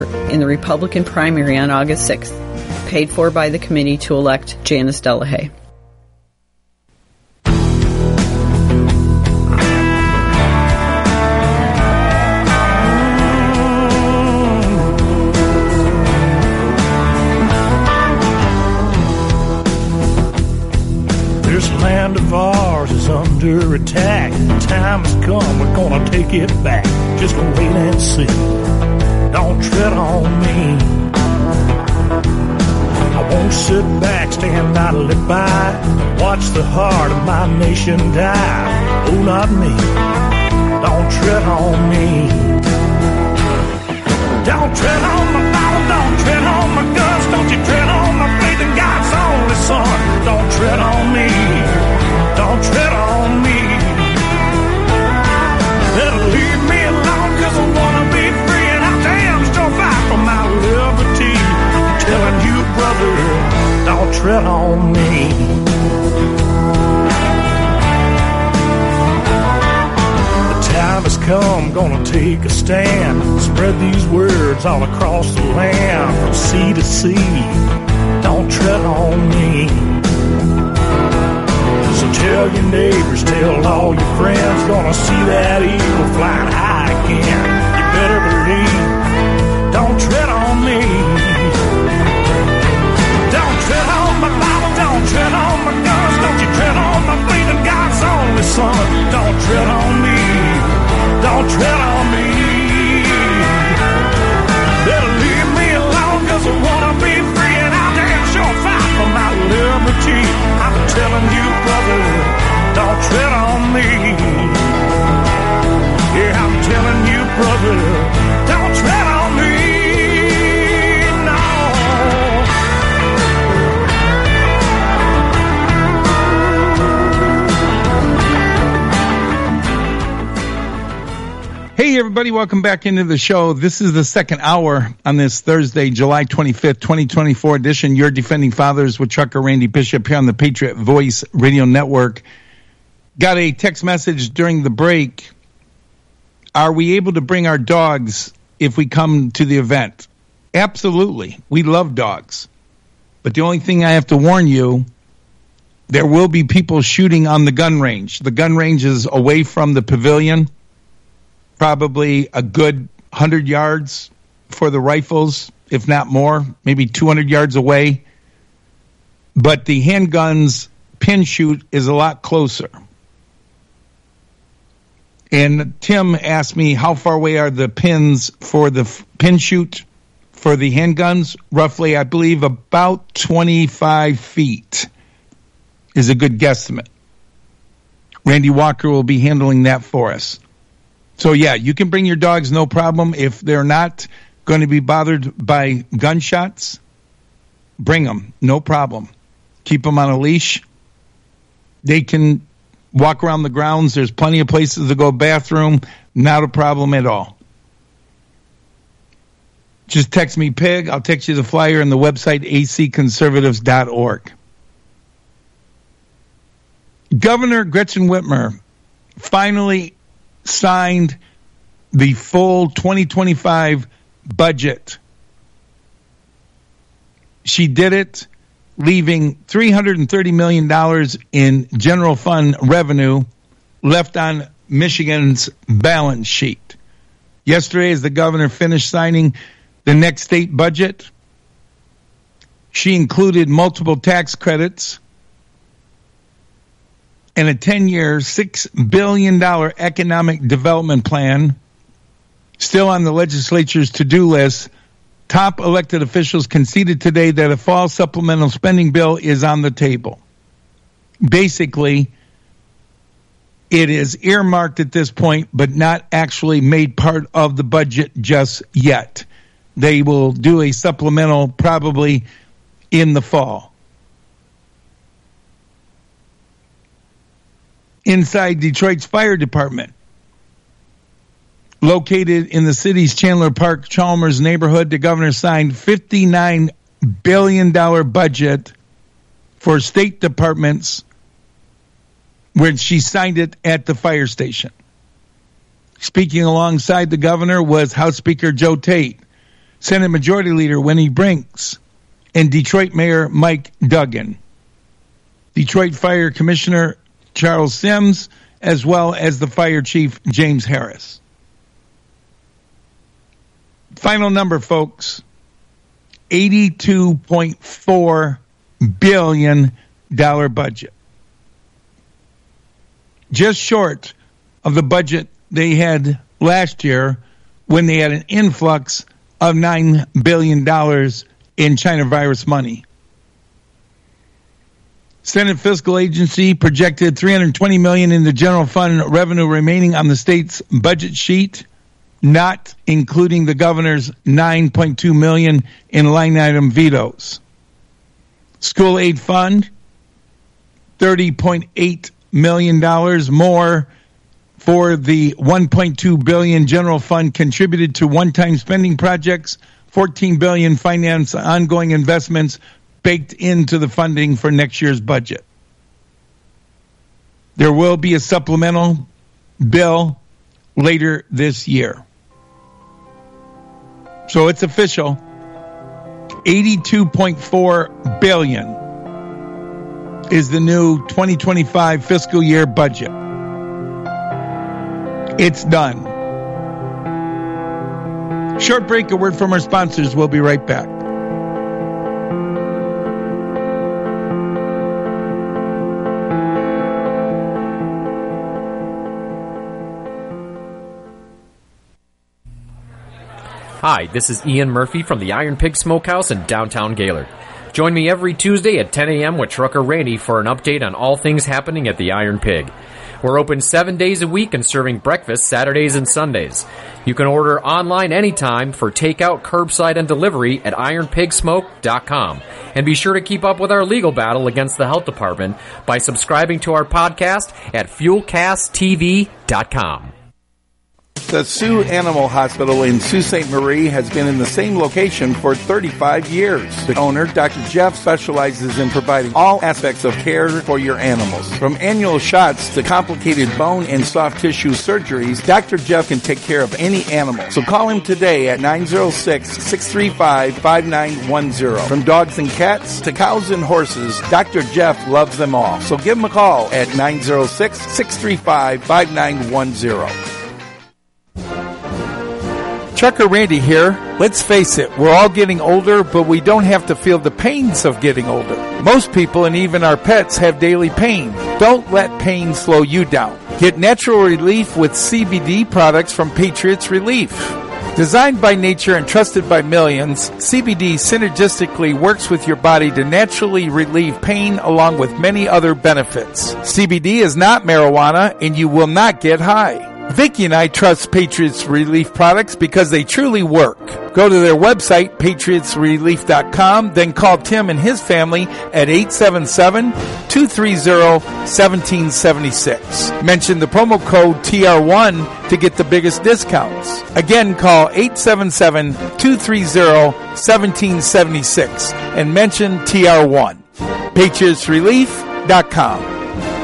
in the Republican primary on August 6th, paid for by the committee to elect Janice Delahaye. This land of ours is under attack. The time has come, we're gonna take it back. Just wait and see. Don't tread on me. I won't sit back, stand idly by, watch the heart of my nation die. Oh, not me. Don't tread on me. Don't tread on my Bible, don't tread on my guns, don't you tread on my faith in God's only Son. Don't tread on me. Don't tread on me. Better leave me alone, 'cause I wanna be free, and I'll damn sure fight for my liberty. I'm telling you, brother, don't tread on me. The time has come, gonna take a stand. Spread these words all across the land, from sea to sea. Don't tread on me. So tell your neighbors, tell all your friends, gonna see that eagle flying high again. You better believe, don't tread on me. Don't tread on my Bible, don't tread on my guns, don't you tread on my faith in God's only Son. Don't tread on me, don't tread on me. Better leave me alone, 'cause I wanna be free, and I'll damn sure fight for my liberty. I'm telling you, brother, don't tread on me. Yeah, I'm telling you, brother, don't tread on me. No. Hey, everybody, welcome back into the show. This is the second hour on this Thursday, July 25th, 2024 edition. Your Defending Fathers with Trucker Randy Bishop here on the Patriot Voice Radio Network. Got a text message during the break. Are we able to bring our dogs if we come to the event? Absolutely. We love dogs. But the only thing I have to warn you, there will be people shooting on the gun range. The gun range is away from the pavilion, probably a good 100 yards for the rifles, if not more, maybe 200 yards away. But the handguns pin shoot is a lot closer. And Tim asked me, how far away are the pins for the pin shoot for the handguns? Roughly, I believe, about 25 feet is a good guesstimate. Randy Walker will be handling that for us. So, yeah, you can bring your dogs, no problem. If they're not going to be bothered by gunshots, bring them, no problem. Keep them on a leash. They can walk around the grounds. There's plenty of places to go bathroom. Not a problem at all. Just text me PIG. I'll text you the flyer and the website, acconservatives.org. Governor Gretchen Whitmer finally signed the full 2025 budget. She did it, leaving $330 million in general fund revenue left on Michigan's balance sheet. Yesterday, as the governor finished signing the next state budget, she included multiple tax credits and a 10-year, $6 billion economic development plan still on the legislature's to-do list. Top elected officials conceded today that a fall supplemental spending bill is on the table. Basically, it is earmarked at this point, but not actually made part of the budget just yet. They will do a supplemental probably in the fall. Inside Detroit's fire department, located in the city's Chandler Park Chalmers neighborhood, the governor signed $59 billion budget for state departments, where she signed it at the fire station. Speaking alongside the governor was House Speaker Joe Tate. Senate Majority Leader Winnie Brinks, and Detroit Mayor Mike Duggan, Detroit Fire Commissioner Charles Sims, as well as the Fire Chief James Harris. Final number, folks, $82.4 billion budget. Just short of the budget they had last year when they had an influx of $9 billion in China virus money. Senate Fiscal Agency projected $320 million in the general fund revenue remaining on the state's budget sheet, not including the governor's $9.2 million in line item vetoes. School aid fund, $30.8 million more for the $1.2 billion general fund contributed to one-time spending projects, $14 billion finance ongoing investments baked into the funding for next year's budget. There will be a supplemental bill later this year. So it's official. $82.4 billion is the new 2025 fiscal year budget. It's done. Short break, a word from our sponsors. We'll be right back. Hi, this is Ian Murphy from the Iron Pig Smokehouse in downtown Gaylord. Join me every Tuesday at 10 a.m. with Trucker Randy for an update on all things happening at the Iron Pig. We're open 7 days a week and serving breakfast Saturdays and Sundays. You can order online anytime for takeout, curbside, and delivery at ironpigsmoke.com. And be sure to keep up with our legal battle against the health department by subscribing to our podcast at fuelcasttv.com. The Sioux Animal Hospital in Sault Ste. Marie has been in the same location for 35 years. The owner, Dr. Jeff, specializes in providing all aspects of care for your animals. From annual shots to complicated bone and soft tissue surgeries, Dr. Jeff can take care of any animal. So call him today at 906-635-5910. From dogs and cats to cows and horses, Dr. Jeff loves them all. So give him a call at 906-635-5910. Trucker Randy here. Let's face it, we're all getting older, but we don't have to feel the pains of getting older. Most people and even our pets have daily pain. Don't let pain slow you down. Get natural relief with CBD products from Patriots Relief. Designed by nature and trusted by millions, CBD synergistically works with your body to naturally relieve pain along with many other benefits. CBD is not marijuana and you will not get high. Vicki and I trust Patriots Relief products because they truly work. Go to their website, patriotsrelief.com, then call Tim and his family at 877-230-1776. Mention the promo code TR1 to get the biggest discounts. Again, call 877-230-1776 and mention TR1. patriotsrelief.com.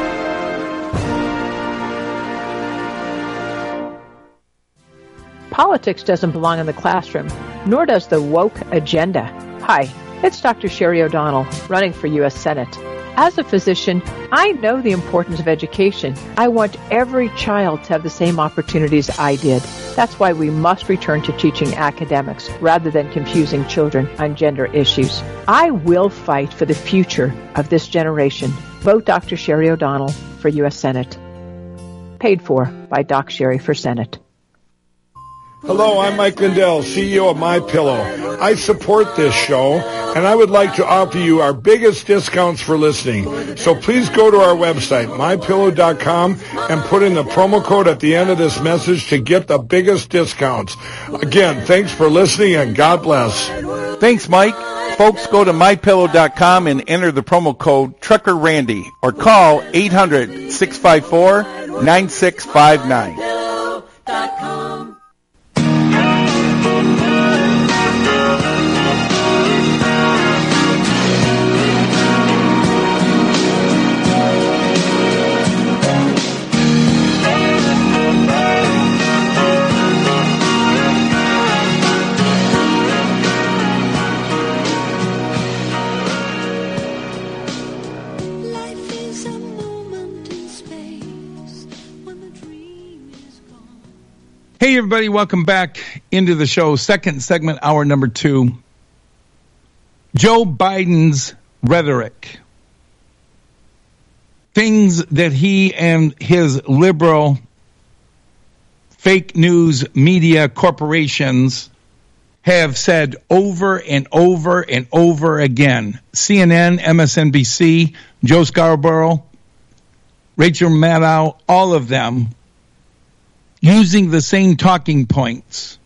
Politics doesn't belong in the classroom, nor does the woke agenda. Hi, it's Dr. Sherry O'Donnell, running for U.S. Senate. As a physician, I know the importance of education. I want every child to have the same opportunities I did. That's why we must return to teaching academics rather than confusing children on gender issues. I will fight for the future of this generation. Vote Dr. Sherry O'Donnell for U.S. Senate. Paid for by Doc Sherry for Senate. Hello, I'm Mike Lindell, CEO of MyPillow. I support this show, and I would like to offer you our biggest discounts for listening. So please go to our website, MyPillow.com, and put in the promo code at the end of this message to get the biggest discounts. Again, thanks for listening, and God bless. Thanks, Mike. Folks, go to MyPillow.com and enter the promo code TruckerRandy or call 800-654-9659. Hey, everybody. Welcome back into the show. Second segment, hour number 2. Joe Biden's rhetoric. Things that he and his liberal fake news media corporations have said over and over and over again. CNN, MSNBC, Joe Scarborough, Rachel Maddow, all of them using the same talking points.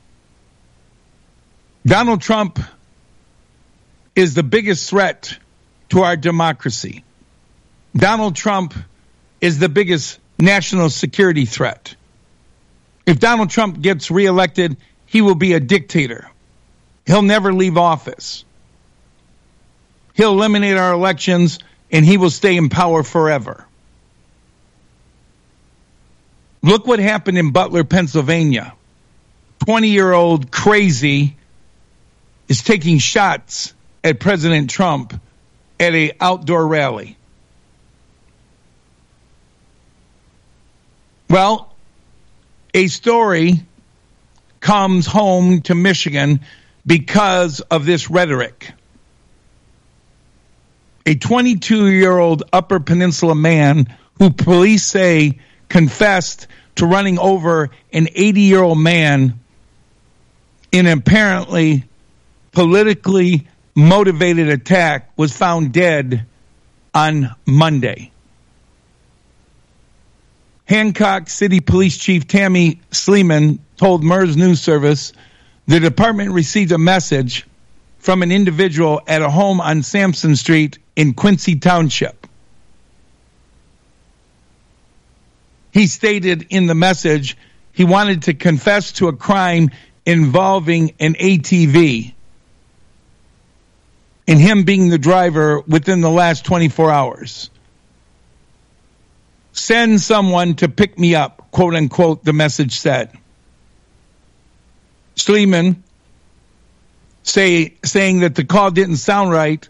Donald Trump is the biggest threat to our democracy. Donald Trump is the biggest national security threat. If Donald Trump gets reelected, he will be a dictator. He'll never leave office. He'll eliminate our elections, and he will stay in power forever. Look what happened in Butler, Pennsylvania. 20-year-old crazy is taking shots at President Trump at an outdoor rally. Well, a story comes home to Michigan because of this rhetoric. A 22-year-old Upper Peninsula man who police say confessed to running over an 80-year-old man in an apparently politically motivated attack was found dead on Monday. Hancock City Police Chief Tammy Sleeman told MERS News Service the department received a message from an individual at a home on Sampson Street in Quincy Township. He stated in the message he wanted to confess to a crime involving an ATV and him being the driver within the last 24 hours. Send someone to pick me up, quote unquote, the message said. Sleeman saying that the call didn't sound right,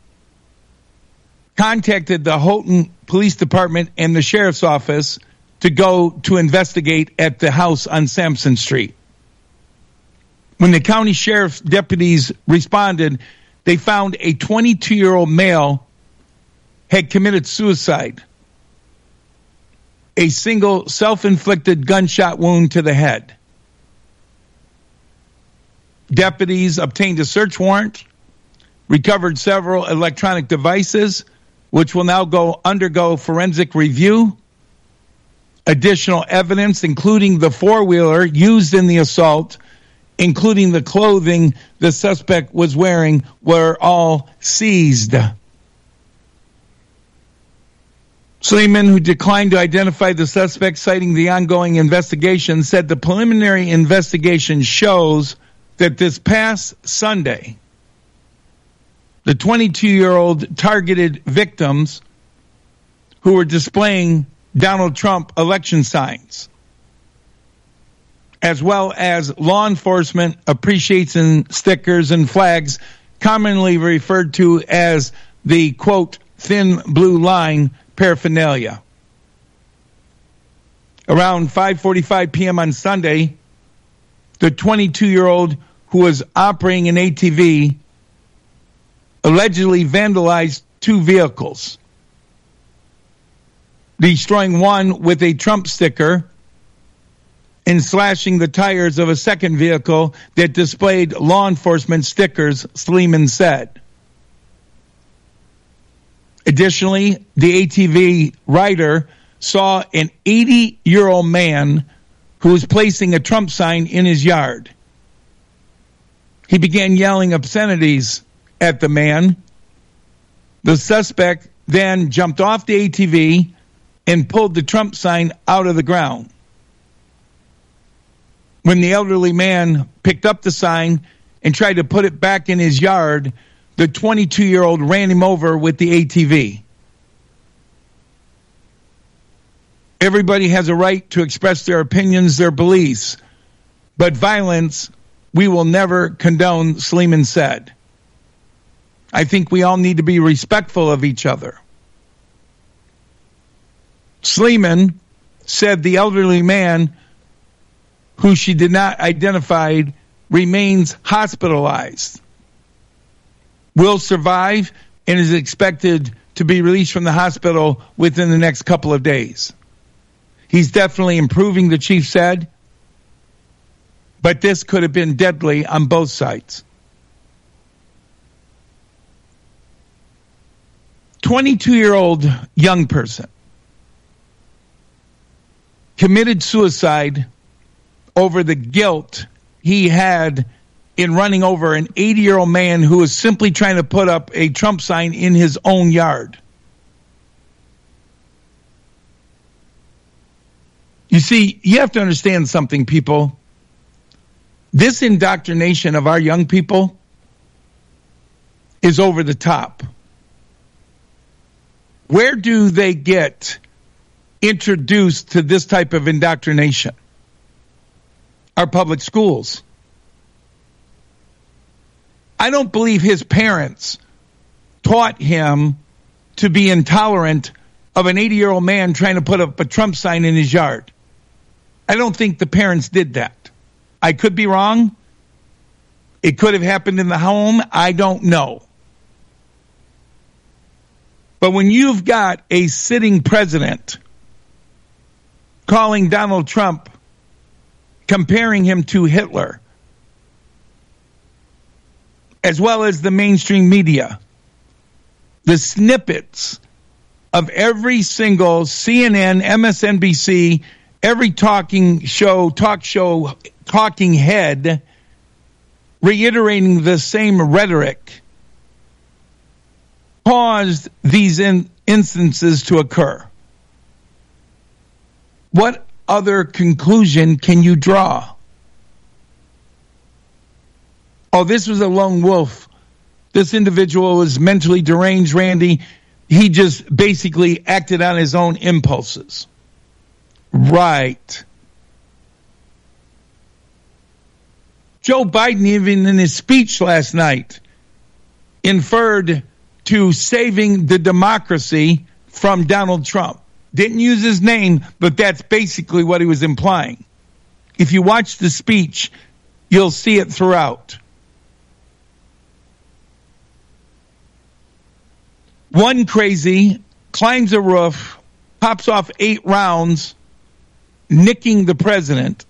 contacted the Houghton Police Department and the Sheriff's Office to go to investigate at the house on Sampson Street. When the county sheriff's deputies responded, they found a 22-year-old male had committed suicide. A single self-inflicted gunshot wound to the head. Deputies obtained a search warrant, recovered several electronic devices, which will now undergo forensic review. Additional evidence, including the four-wheeler used in the assault, including the clothing the suspect was wearing, were all seized. Sleeman, who declined to identify the suspect, citing the ongoing investigation, said the preliminary investigation shows that this past Sunday, the 22-year-old targeted victims who were displaying Donald Trump election signs, as well as law enforcement appreciation stickers and flags, commonly referred to as the, quote, thin blue line paraphernalia. Around 5:45 p.m. on Sunday, the 22-year-old who was operating an ATV allegedly vandalized two vehicles, destroying one with a Trump sticker and slashing the tires of a second vehicle that displayed law enforcement stickers, Sleeman said. Additionally, the ATV rider saw an 80-year-old man who was placing a Trump sign in his yard. He began yelling obscenities at the man. The suspect then jumped off the ATV and pulled the Trump sign out of the ground. When the elderly man picked up the sign and tried to put it back in his yard, the 22-year-old ran him over with the ATV. Everybody has a right to express their opinions, their beliefs, but violence we will never condone, Sleeman said. I think we all need to be respectful of each other. Sleeman said the elderly man who she did not identify, remains hospitalized. Will survive and is expected to be released from the hospital within the next couple of days. He's definitely improving, the chief said, but this could have been deadly on both sides. 22-year-old young person committed suicide over the guilt he had in running over an 80-year-old man who was simply trying to put up a Trump sign in his own yard. You see, you have to understand something, people. This indoctrination of our young people is over the top. Where do they get introduced to this type of indoctrination? Our public schools. I don't believe his parents taught him to be intolerant of an 80-year-old man trying to put up a Trump sign in his yard. I don't think the parents did that. I could be wrong. It could have happened in the home. I don't know. But when you've got a sitting president calling Donald Trump, comparing him to Hitler, as well as the mainstream media, the snippets of every single CNN, MSNBC, every talk show, talking head, reiterating the same rhetoric, caused these instances to occur. What other conclusion can you draw? Oh, this was a lone wolf. This individual was mentally deranged, Randy. He just basically acted on his own impulses. Right. Joe Biden, even in his speech last night, inferred to saving the democracy from Donald Trump. Didn't use his name, but that's basically what he was implying. If you watch the speech, you'll see it throughout. One crazy climbs a roof, pops off 8 rounds, nicking the president.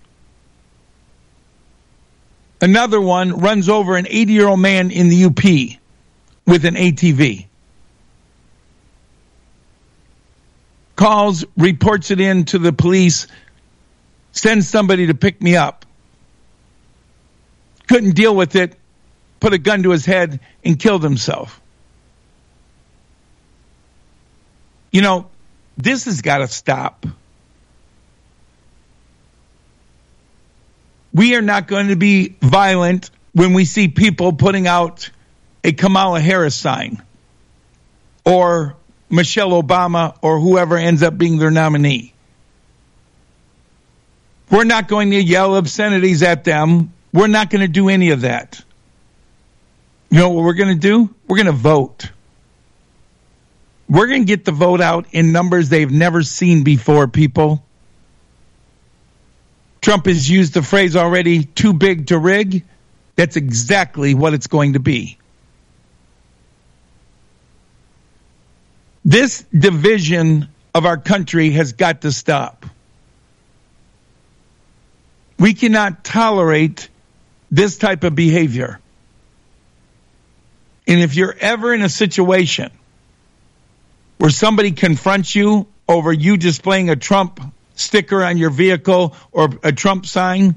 Another one runs over an 80-year-old man in the UP with an ATV. Calls, reports it in to the police, sends somebody to pick me up. Couldn't deal with it, put a gun to his head, and killed himself. You know, this has got to stop. We are not going to be violent when we see people putting out a Kamala Harris sign or Michelle Obama or whoever ends up being their nominee. We're not going to yell obscenities at them. We're not going to do any of that. You know what we're going to do? We're going to vote. We're going to get the vote out in numbers they've never seen before, people. Trump has used the phrase already, too big to rig. That's exactly what it's going to be. This division of our country has got to stop. We cannot tolerate this type of behavior. And if you're ever in a situation where somebody confronts you over you displaying a Trump sticker on your vehicle or a Trump sign,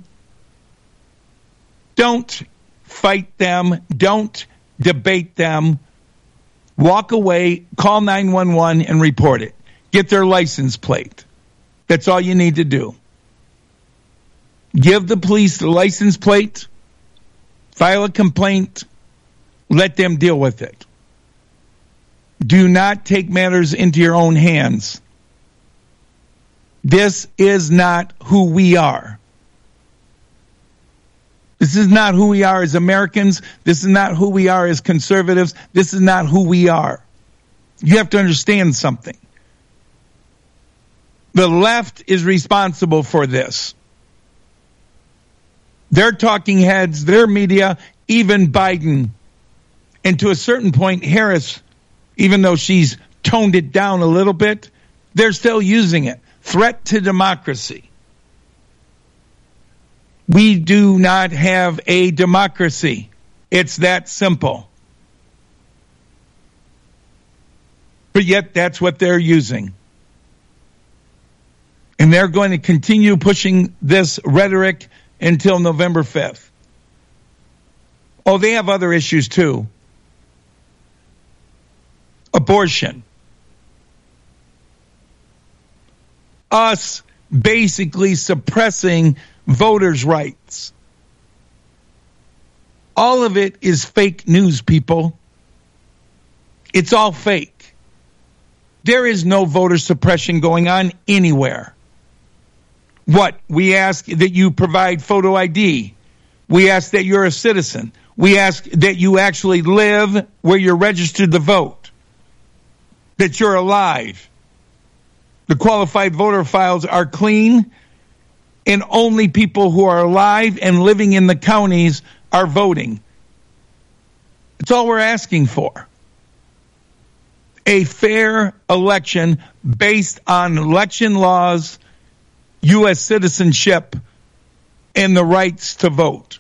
don't fight them. Don't debate them. Walk away, call 911 and report it. Get their license plate. That's all you need to do. Give the police the license plate, file a complaint, let them deal with it. Do not take matters into your own hands. This is not who we are. This is not who we are as Americans. This is not who we are as conservatives. This is not who we are. You have to understand something. The left is responsible for this. their talking heads, their media, even Biden. And to a certain point, Harris, even though she's toned it down a little bit, they're still using it. Threat to democracy. We do not have a democracy. It's that simple. But yet, that's what they're using. And they're going to continue pushing this rhetoric until November 5th. Oh, they have other issues too. Abortion. Us basically suppressing voters' rights. All of it is fake news, people. It's all fake. There is no voter suppression going on anywhere. What? We ask that you provide photo ID. We ask that you're a citizen. We ask that you actually live where you're registered to vote. That you're alive. The qualified voter files are clean, and only people who are alive and living in the counties are voting. That's all we're asking for. A fair election based on election laws, U.S. citizenship, and the rights to vote.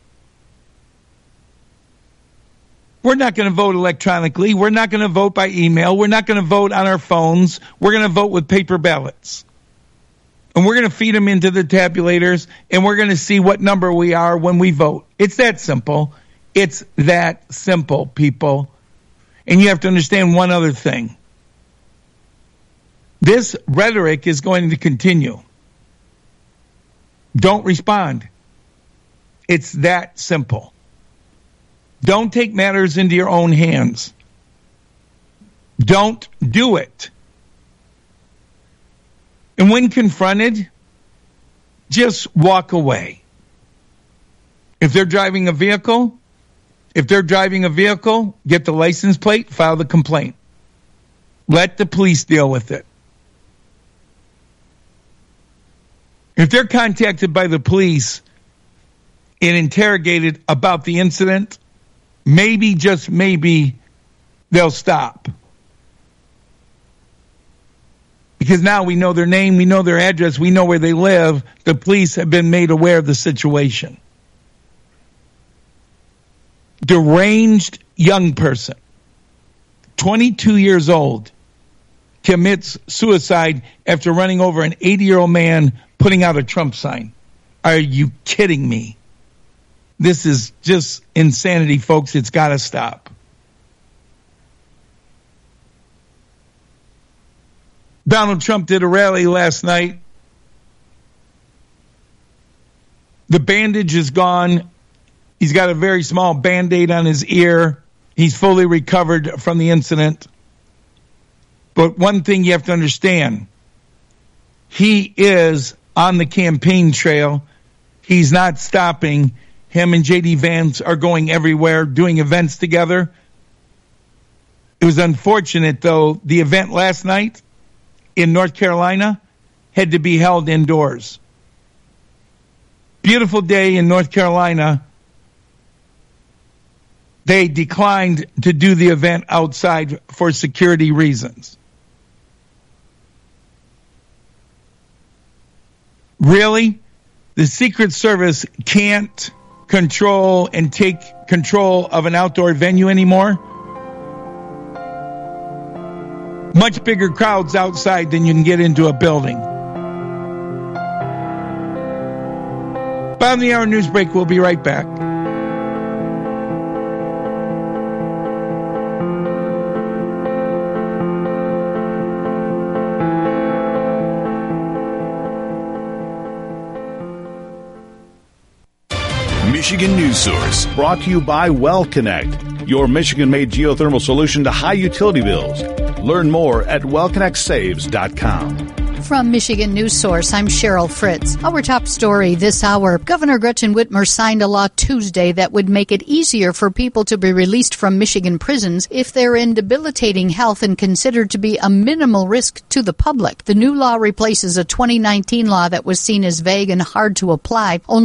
We're not going to vote electronically. We're not going to vote by email. We're not going to vote on our phones. We're going to vote with paper ballots. And we're going to feed them into the tabulators, and we're going to see what number we are when we vote. It's that simple. It's that simple, people. And you have to understand one other thing. This rhetoric is going to continue. Don't respond. It's that simple. Don't take matters into your own hands. Don't do it. And when confronted, just walk away. If they're driving a vehicle, get the license plate, file the complaint. Let the police deal with it. If they're contacted by the police and interrogated about the incident, maybe, just maybe, they'll stop. Because now we know their name, we know their address, we know where they live. The police have been made aware of the situation. Deranged young person, 22 years old, commits suicide after running over an 80-year-old man putting out a Trump sign. Are you kidding me? This is just insanity, folks. It's got to stop. Donald Trump did a rally last night. The bandage is gone. He's got a very small Band-Aid on his ear. He's fully recovered from the incident. But one thing you have to understand, he is on the campaign trail. He's not stopping. Him and J.D. Vance are going everywhere, doing events together. It was unfortunate, though, the event last night in North Carolina had to be held indoors. Beautiful day in North Carolina. They declined to do the event outside for security reasons. Really? The Secret Service can't control and take control of an outdoor venue anymore? Much bigger crowds outside than you can get into a building. Bottom of the hour news break. We'll be right back. Michigan News Source, brought to you by WellConnect, your Michigan-made geothermal solution to high utility bills. Learn more at wellconnectsaves.com. From Michigan News Source, I'm Cheryl Fritz. Our top story this hour, Governor Gretchen Whitmer signed a law Tuesday that would make it easier for people to be released from Michigan prisons if they're in debilitating health and considered to be a minimal risk to the public. The new law replaces a 2019 law that was seen as vague and hard to apply. Only